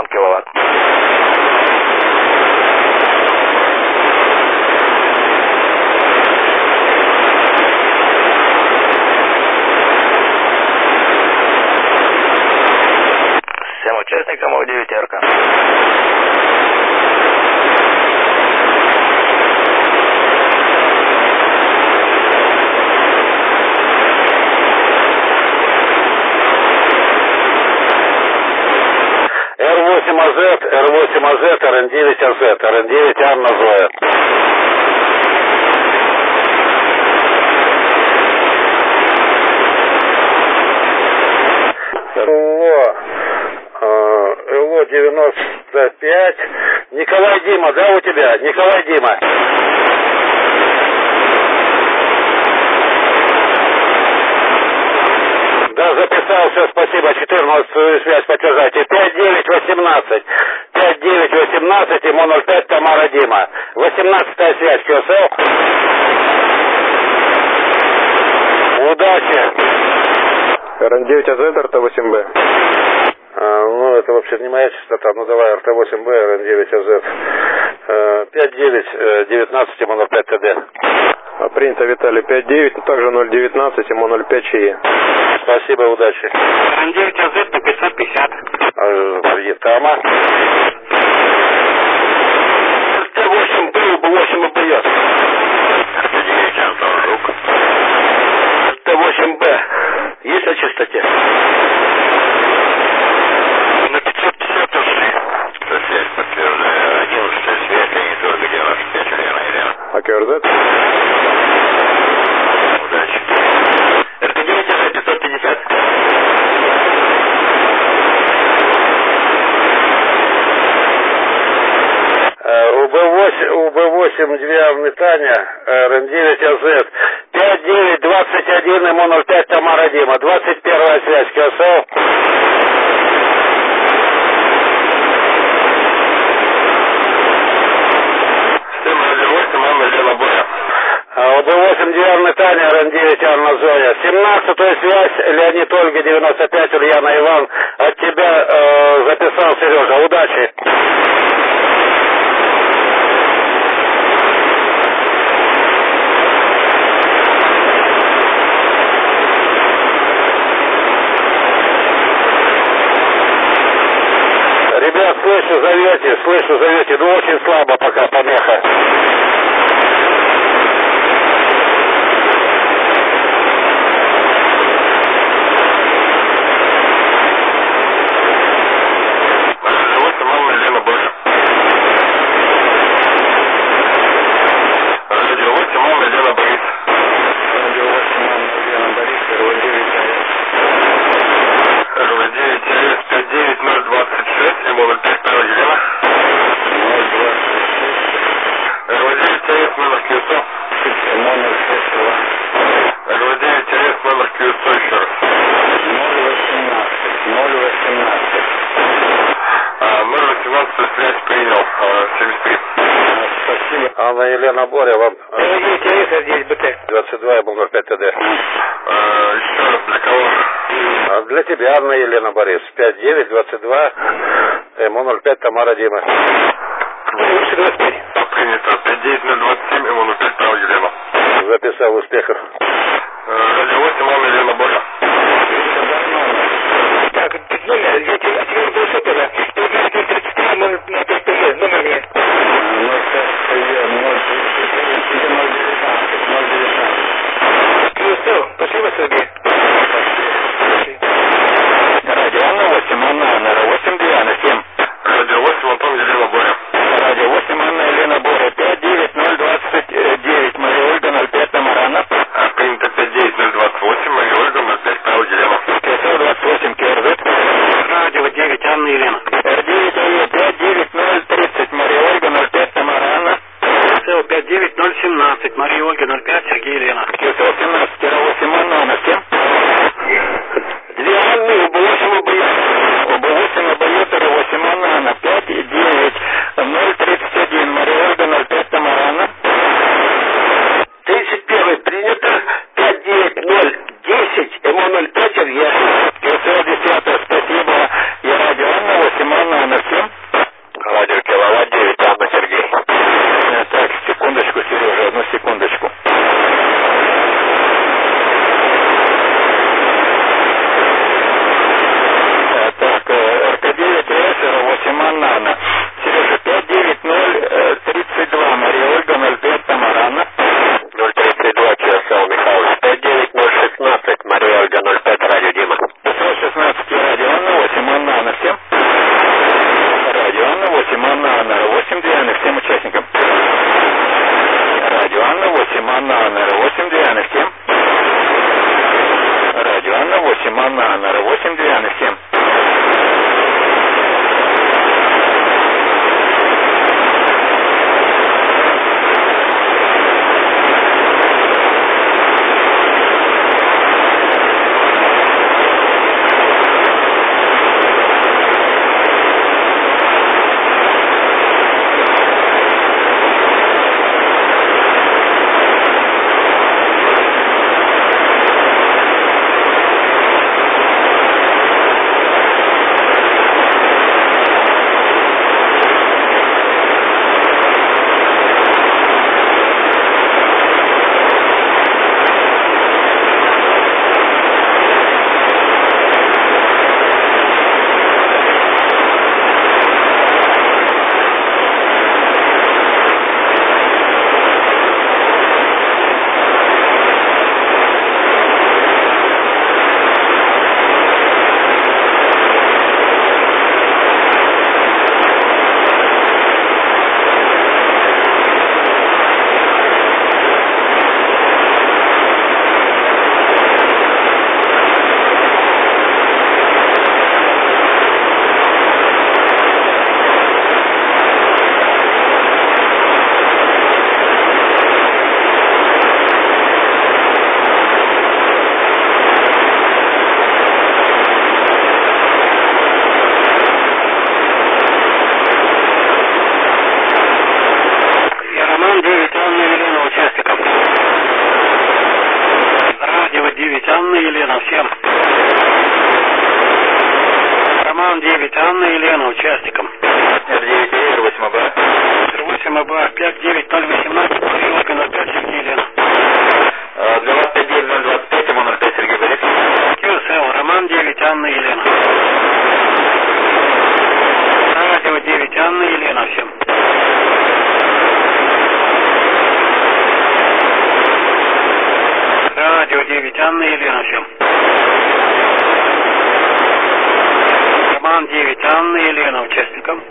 миллион киловатт. Всем участникам У-9-ка. Р8АЗ, Р8АЗ, РН9АЗ, РН9 Анна Зоя. ЛО 95. Николай Дима, да, у тебя? Николай Дима. Да, записался, спасибо. 14-ю связь подтверждайте. 5918. 5918, ему 05, Тамара Дима. 18-я связь, КСЛ. Удачи. РН9АЗ, РТ8Б. Ну, это вообще не моя частота. Ну, давай, РТ8Б, РН9АЗ. 5919, ему 05 ТД. Принято, Виталий, 5-9, а также 019, ему 05 ЧЕ. Спасибо, удачи. РН9АЗ на 550. Тама. Т8 был бы 8 ОБС. Т8Б. Есть на частоте? На 550 ушли. Связь подтверждаю. 11-я связь, Леонид 95, Лена. АКРЗ. Удачи. РТ9 550. УБ8 2 Метания, РН9АЗ. 5921, ему 05, Тамара Дима. 21-я связь, КСЛ. УБ8 2 Метания, РН9 Анна Зоя. 17-я связь, Леонид Ольга 95, Ульяна Иван. От тебя записал Сережа. Удачи. Ребят, слышу, зовете, но очень слабо пока помеха. Анна Елена Боря, вам 22, я был 05 ТД. Еще раз для кого? Для тебя, Анна Елена Борис. 5922, ему 05, Тамара Дима. Принято. 59027, ему 05, Тамара Елена. Записал, успехов. Радио 8, Анна Елена Боря. Так, номер, я тебе был супер, 33, номер мне. Спасибо, Сергей. Радио Анна 8, Анна 8, Диана 7. Радио 8, Антон Елена Боря. Радио 8, Анна Елена Боря. 59029, Мария Ольга 05, Тамарана. Принято 59028, Мария Ольга 05, Павел Елена. КСЛ 28, КРЗ. Радио 9, Анна Елена. Р9, 59030, Мария Ольга 05, Тамарана. КСЛ 59017, Мария Ольга 05, Сергей Елена. КСЛ 17-8, Анна 7. Две Анны, УБ8 ОБС. УБ8 ОБС, Р8 Анна 5-9, 031, Мария Ольга 05, Тамарана. 31 принято, 59010, ему 05, Илья. КСЛ 10, спасибо. Я радио Анна 8, Анна 7. Семена, 8 97. Елена, всем. Роман 9, Анна Елена, участникам. R9, 8АБ. 8АБ, 59018, Ольга 05, Сергей Елена. 25025, ему 05, Сергей Борис. QSL, Роман 9, Анна Елена. Радио 9, Анна Елена, всем. Радио 9, Анна Елена, всем. Роман 9, Анна Елена, участникам.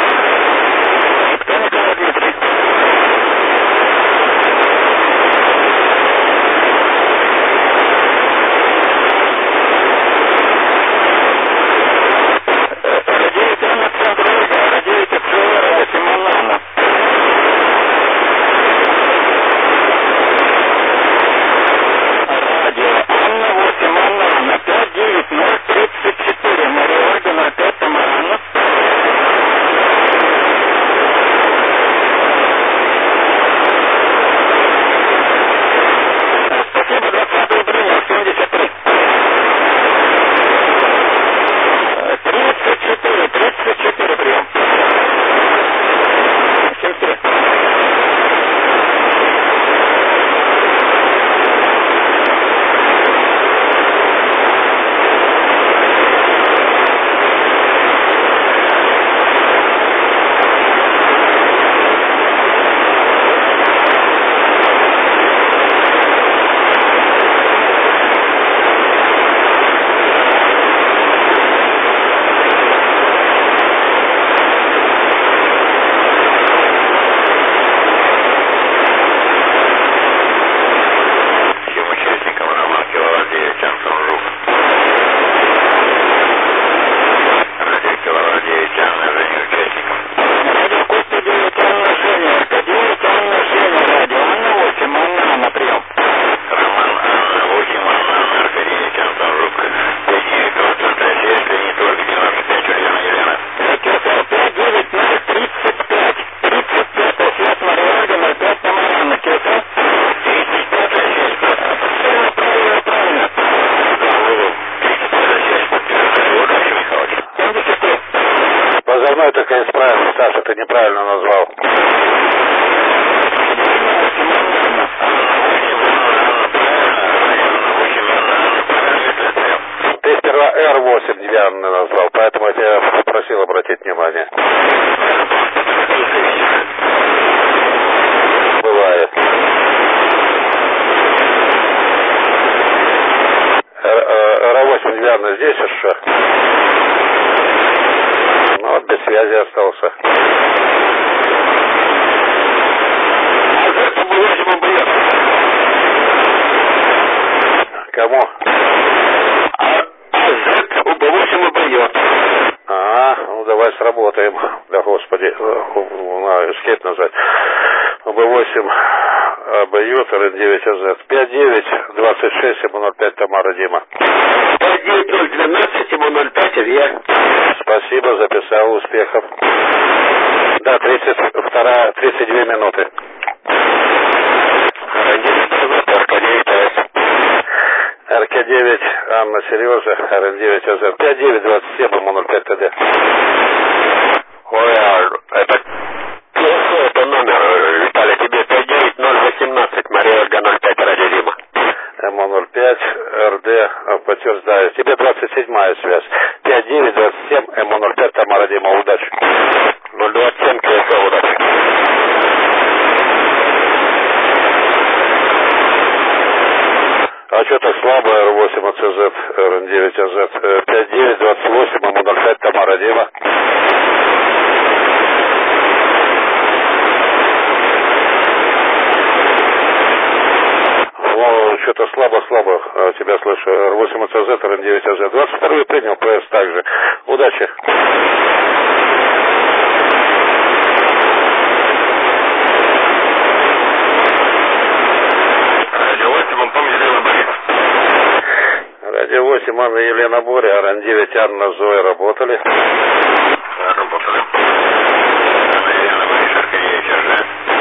Позывной только исправил, Саша, ты неправильно назвал. Ты сперва R8 неверно назвал, поэтому я тебя попросил обратить внимание. Бывает. R8 неверно здесь еще? Ну вот без связи остался. Кому? связь работаем. Да господи, эскейп нажать. Б8 АБЮ, РН9 АЗ. 5926 ему 05 Тамара Дима. 59012 ему 05 Илья. Спасибо, записал, успехов. Да, 32 минуты. РК9 Анна Сережа, РН9 АЗ. 5927 ему 05 ТД. Ой, это плохой, это номер, Виталий, тебе 59018, Мария Ольга 05 Радио Дима. МО05, РД, подтверждаю. Тебе 27-я связь. 5927, МО05, Тамара Дима, удачи. 027, КСО, удачи. А что так слабо, Р8 АЦЗ, РН9 АЗ. 5928, МО05, Тамара Дима. Что-то слабо тебя слышу. Р8 АЦЗ, РН9 АЗ. 22-й принял, ПС также. Удачи. Радио 8, он помнит, Елена Борис. Радио 8, Анна Елена Боря, РН9 Анна Зоя работали. Работали. Анна Елена Борис, Аркадьевич АЖ.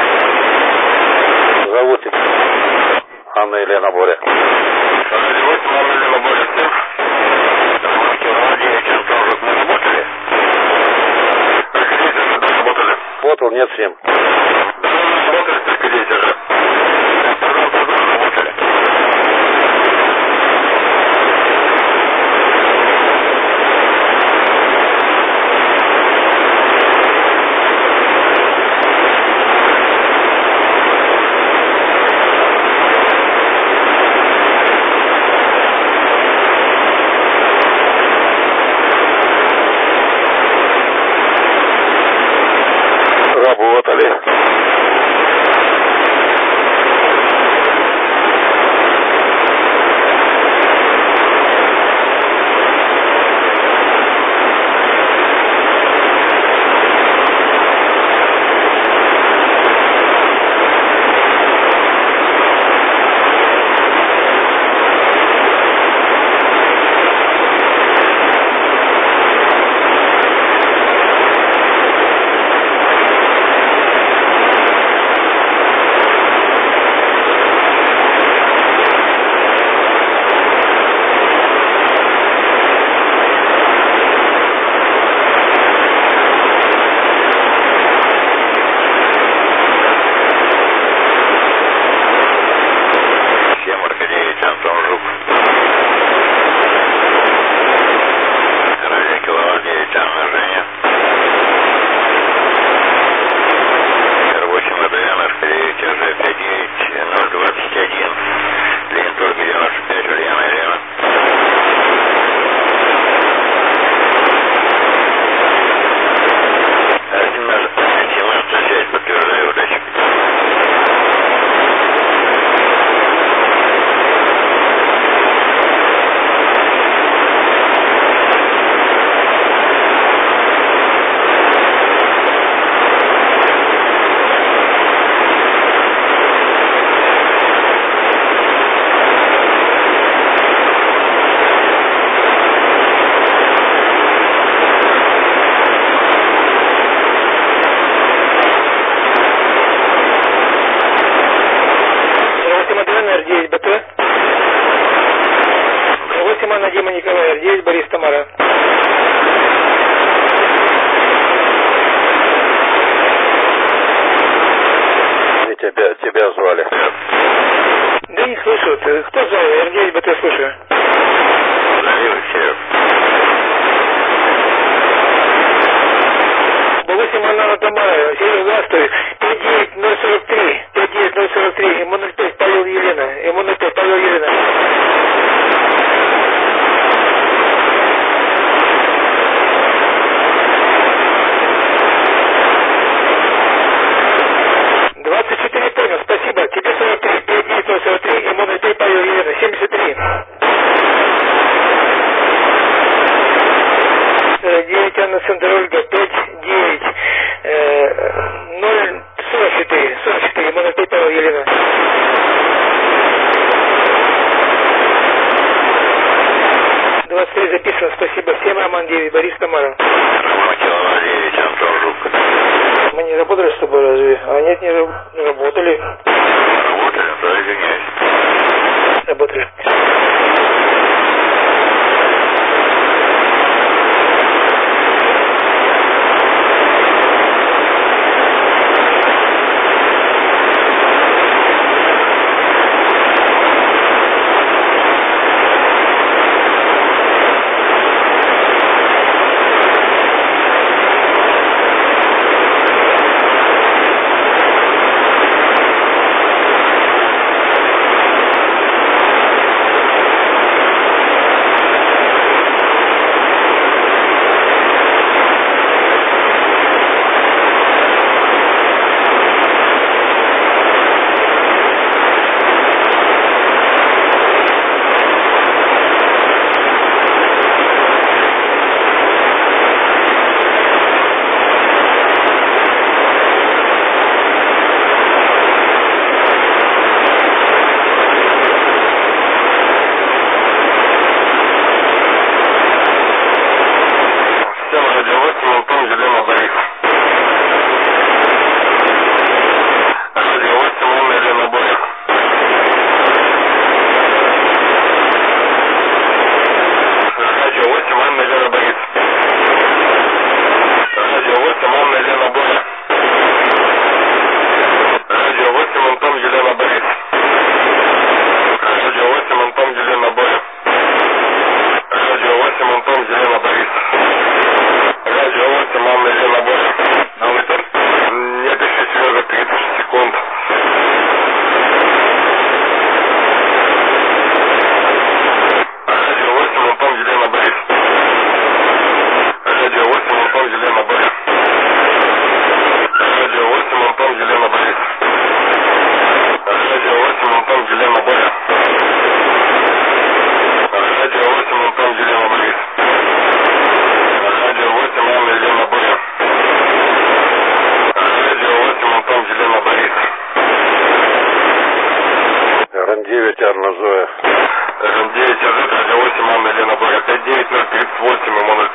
Зовут тебя Анна Елена Боря. Радио 8, Анна Елена Боря, Циф. Аркадьевич Антон, мы работали? Аркадьевич работали. Работал, нет, с ним. Да, работали с Аркадьевич АЖ. Работали. Работали. Тебя звали. Да не слышу. Кто звал? Я где БТ слышу. Б8 Анна Тамара. Северо здравствуй. 59043. 59043. МО05 Павел Елена. МО05 Павел Елена. Спасибо. Тебе 43, 5943, и МО05 Павел Елена, 73. 9 Анна Центр Ольга 5-9 044 Монотей Павел Елена. 23 записано, спасибо. 7 Роман 9, Борис Тамара. Роман 9, Антон Жук. Мы не работали с тобой разве? А нет, не работали. Работали, да, извиняюсь. Работали. Анна Зоя. 9 Азет, радио 8, Анна Елена Боря, 59038, ему